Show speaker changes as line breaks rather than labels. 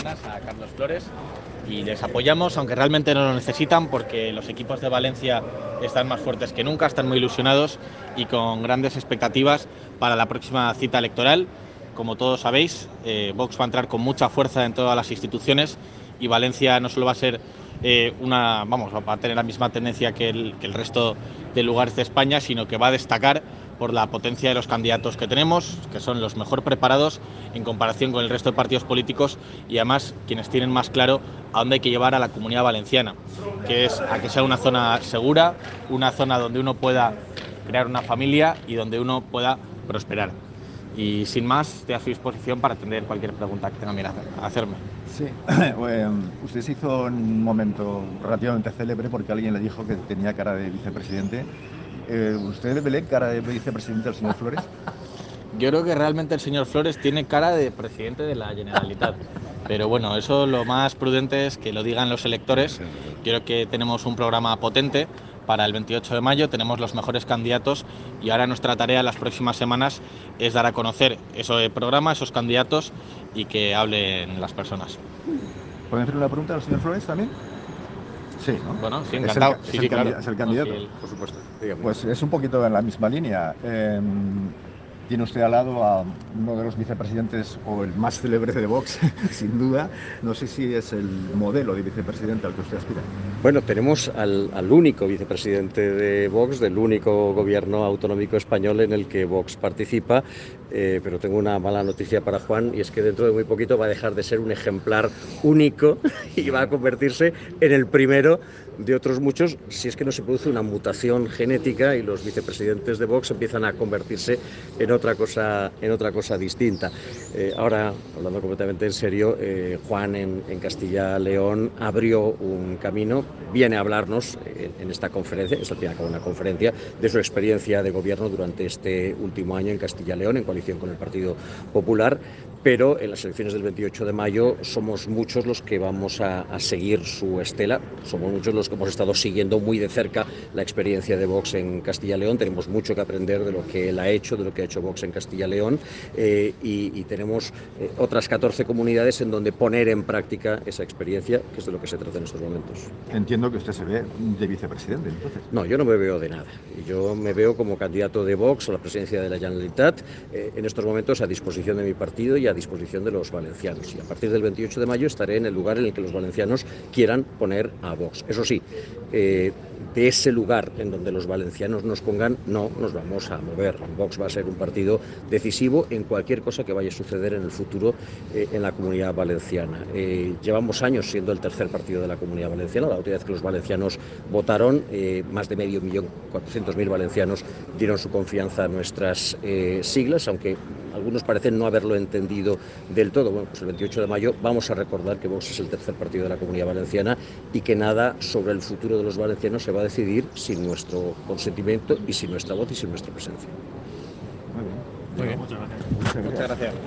semanas a Carlos Flores y les apoyamos, aunque realmente no lo necesitan, porque los equipos de Valencia están más fuertes que nunca, están muy ilusionados y con grandes expectativas para la próxima cita electoral. Como todos sabéis, Vox va a entrar con mucha fuerza en todas las instituciones y Valencia no solo va a ser va a tener la misma tendencia que el resto de lugares de España, sino que va a destacar por la potencia de los candidatos que tenemos, que son los mejor preparados en comparación con el resto de partidos políticos y además quienes tienen más claro a dónde hay que llevar a la Comunidad Valenciana, que es a que sea una zona segura, una zona donde uno pueda crear una familia y donde uno pueda prosperar. Y sin más, estoy a su disposición para atender cualquier pregunta que tenga que hacerme.
Sí, usted se hizo en un momento relativamente célebre porque alguien le dijo que tenía cara de vicepresidente. ¿Usted le ve cara de vicepresidente al señor Flores?
Yo creo que realmente el señor Flores tiene cara de presidente de la Generalitat. Pero bueno, eso lo más prudente es que lo digan los electores. Creo que tenemos un programa potente para el 28 de mayo, tenemos los mejores candidatos y ahora nuestra tarea en las próximas semanas es dar a conocer ese programa, esos candidatos y que hablen las personas.
¿Pueden hacer una pregunta al señor Flores también? Sí, ¿no?
Bueno, sí, encantado.
Es el candidato.
No, sí, por supuesto.
Pues es un poquito en la misma línea. Tiene usted al lado a uno de los vicepresidentes, o el más célebre de Vox, sin duda. No sé si es el modelo de vicepresidente al que usted aspira.
Bueno, tenemos al único vicepresidente de Vox, del único gobierno autonómico español en el que Vox participa, pero tengo una mala noticia para Juan, y es que dentro de muy poquito va a dejar de ser un ejemplar único y va a convertirse en el primero de otros muchos, si es que no se produce una mutación genética y los vicepresidentes de Vox empiezan a convertirse en otra cosa distinta. Ahora, hablando completamente en serio, Juan en Castilla-León abrió un camino, viene a hablarnos en esta conferencia, es al fin y al cabo una conferencia, de su experiencia de gobierno durante este último año en Castilla-León, en coalición con el Partido Popular, pero en las elecciones del 28 de mayo somos muchos los que vamos a seguir su estela, somos muchos los que hemos estado siguiendo muy de cerca la experiencia de Vox en Castilla-León, tenemos mucho que aprender de lo que él ha hecho, de lo que ha hecho Vox en Castilla-León, y tenemos otras 14 comunidades en donde poner en práctica esa experiencia, que es de lo que se trata en estos momentos.
Entiendo que usted se ve de vicepresidente, entonces.
No, yo no me veo de nada. Yo me veo como candidato de Vox a la presidencia de la Generalitat, en estos momentos a disposición de mi partido y a disposición de los valencianos. Y a partir del 28 de mayo estaré en el lugar en el que los valencianos quieran poner a Vox. Eso sí, de ese lugar en donde los valencianos nos pongan, no nos vamos a mover. Vox va a ser un partido decisivo en cualquier cosa que vaya a suceder en el futuro en la Comunidad Valenciana. Llevamos años siendo el tercer partido de la Comunidad Valenciana. La última vez que los valencianos votaron, más de 500.000 valencianos dieron su confianza a nuestras siglas, aunque algunos parecen no haberlo entendido del todo. Bueno, pues el 28 de mayo vamos a recordar que Vox es el tercer partido de la Comunidad Valenciana y que nada sobre el futuro de los valencianos se va a decidir sin nuestro consentimiento y sin nuestra voz y sin nuestra presencia.
Muy bien.
Muchas gracias.